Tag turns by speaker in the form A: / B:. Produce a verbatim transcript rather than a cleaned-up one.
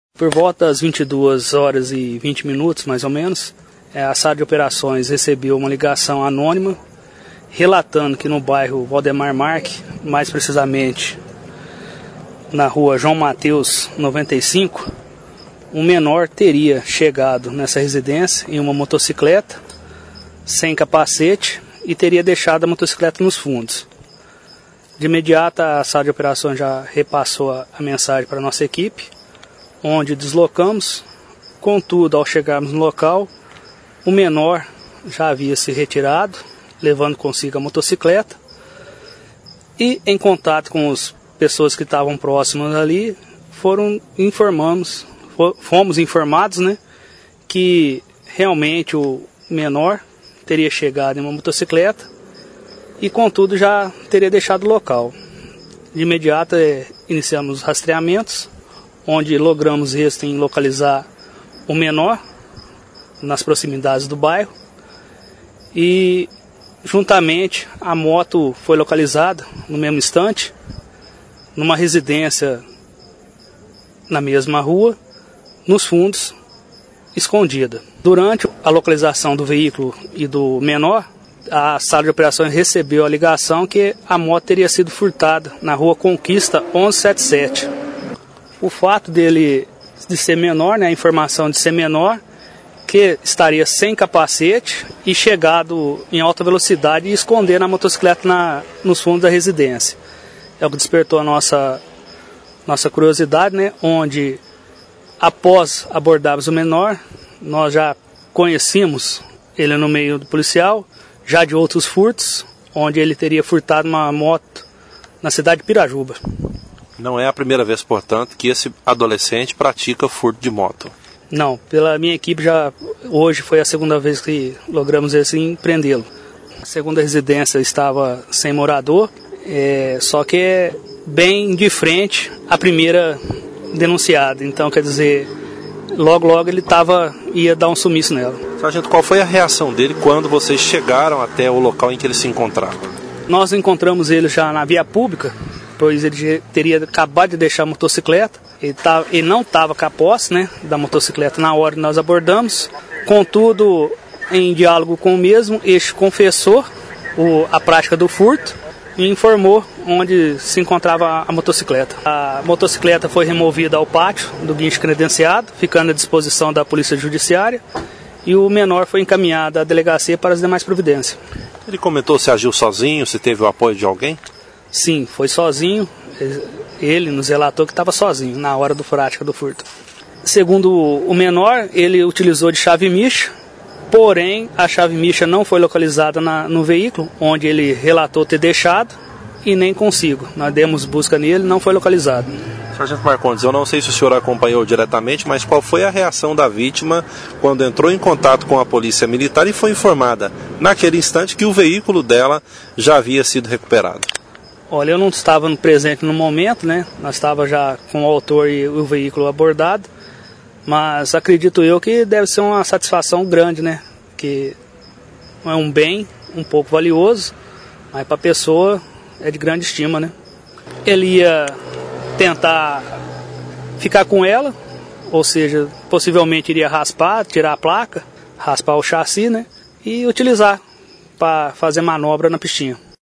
A: Por volta das vinte e duas horas e vinte minutos, mais ou menos, a sala de operações recebeu uma ligação anônima relatando que no bairro Valdemar Marque, mais precisamente na rua João Mateus noventa e cinco, um menor teria chegado nessa residência em uma motocicleta, sem capacete, e teria deixado a motocicleta nos fundos. De imediato, a sala de operações já repassou a, a mensagem para a nossa equipe, onde deslocamos. Contudo, ao chegarmos no local, o menor já havia se retirado, levando consigo a motocicleta, e em contato com as pessoas que estavam próximas ali, foram informamos, fomos informados, né, que realmente o menor teria chegado em uma motocicleta e, contudo, já teria deixado o local. De imediato, é, iniciamos os rastreamentos, onde logramos êxito em localizar o menor nas proximidades do bairro, e juntamente a moto foi localizada no mesmo instante numa residência na mesma rua, nos fundos, escondida. Durante a localização do veículo e do menor, a sala de operações recebeu a ligação que a moto teria sido furtada na rua Conquista onze setenta e sete. O fato dele de ser menor, né, a informação de ser menor, que estaria sem capacete e chegado em alta velocidade e esconder na motocicleta na, nos fundos da residência. É o que despertou a nossa, nossa curiosidade, né, onde, após abordarmos o menor, nós já conhecíamos ele no meio do policial, já de outros furtos, onde ele teria furtado uma moto na cidade de Pirajuba.
B: Não é a primeira vez, portanto, que esse adolescente pratica furto de moto.
A: Não, pela minha equipe já hoje foi a segunda vez que logramos assim prendê-lo. A segunda residência estava sem morador, é, só que é bem de frente à primeira denunciada. Então, quer dizer, logo logo ele tava, ia dar um sumiço nela.
B: Sargento, qual foi a reação dele quando vocês chegaram até o local em que ele se encontrava?
A: Nós encontramos ele já na via pública, pois ele teria acabado de deixar a motocicleta. Ele, tava, ele não estava com a posse, né, da motocicleta na hora que nós abordamos. Contudo, em diálogo com o mesmo, este confessou o, a prática do furto e informou onde se encontrava a motocicleta. A motocicleta foi removida ao pátio do guincho credenciado, ficando à disposição da Polícia Judiciária, e o menor foi encaminhado à delegacia para as demais providências.
B: Ele comentou se agiu sozinho, se teve o apoio de alguém?
A: Sim, foi sozinho. Ele nos relatou que estava sozinho na hora do prática do furto. Segundo o menor, ele utilizou de chave micha, porém a chave micha não foi localizada na, no veículo, onde ele relatou ter deixado, e nem consigo. Nós demos busca nele, não foi localizado.
B: Sargento Marcondes, eu não sei se o senhor acompanhou diretamente, mas qual foi a reação da vítima quando entrou em contato com a polícia militar e foi informada, naquele instante, que o veículo dela já havia sido recuperado?
A: Olha, eu não estava presente no momento, né? Nós estávamos já com o autor e o veículo abordado, mas acredito eu que deve ser uma satisfação grande, né? Que é um bem um pouco valioso, mas para a pessoa é de grande estima, né? Ele ia tentar ficar com ela, ou seja, possivelmente iria raspar, tirar a placa, raspar o chassi, né? E utilizar para fazer manobra na pistinha.